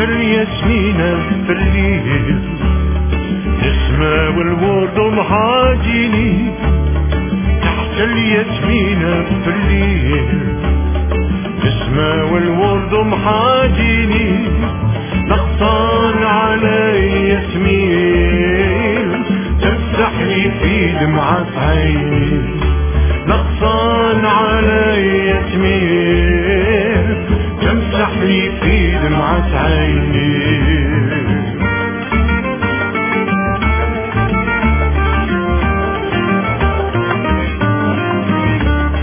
الياسمينة في الليل، نسمة والورد محاجيني تحت الياسمينة في الليل، نسمة والورد محاجيني نغصان على ياسمين تفتح لي في دمعة عيني.